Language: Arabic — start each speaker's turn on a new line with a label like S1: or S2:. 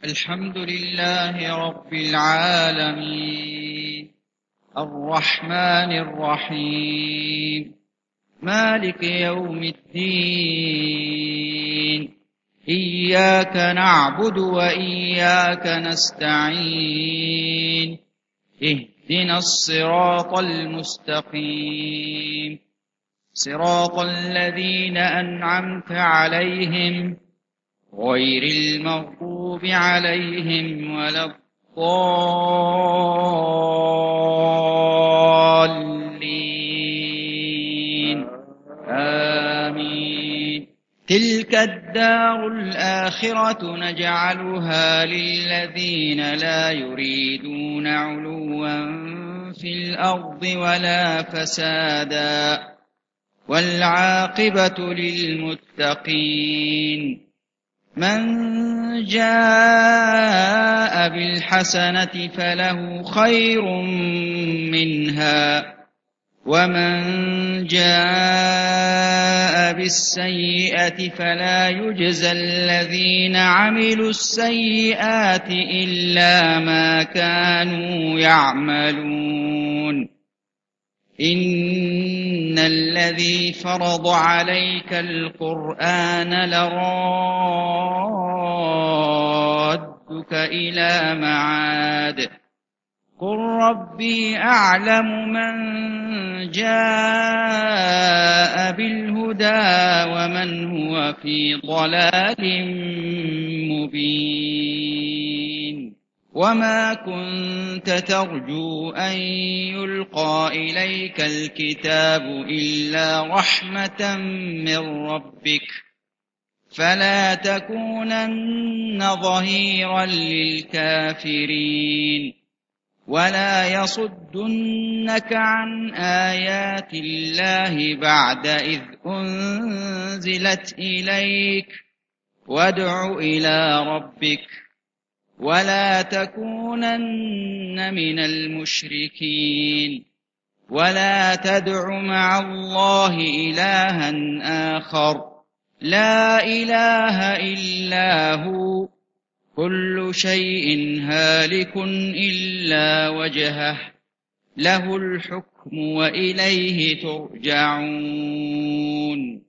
S1: الحمد لله رب العالمين، الرحمن الرحيم، مالك يوم الدين. إياك نعبد وإياك نستعين. اهدنا الصراط المستقيم، صراط الذين أنعمت عليهم غير المغضوب عليهم ولا الضالين. آمين. تلك الدار الآخرة نجعلها للذين لا يريدون علوا في الأرض ولا فسادا، والعاقبة للمتقين. من جاء بالحسنة فله خير منها، ومن جاء بالسيئة فلا يجزى الذين عملوا السيئات إلا ما كانوا يعملون. إن الذي فرض عليك القرآن لرادك إلى معاد. قل ربي أعلم من جاء بالهدى ومن هو في ضلال مبين. وما كنت ترجو أن يلقى إليك الكتاب إلا رحمة من ربك، فلا تكونن ظهيرا للكافرين، ولا يصدنك عن آيات الله بعد إذ أنزلت إليك. وادع إلى ربك ولا تكونن من المشركين، ولا تدع مع الله إلها آخر لا إله إلا هو. كل شيء هالك إلا وجهه، له الحكم وإليه ترجعون.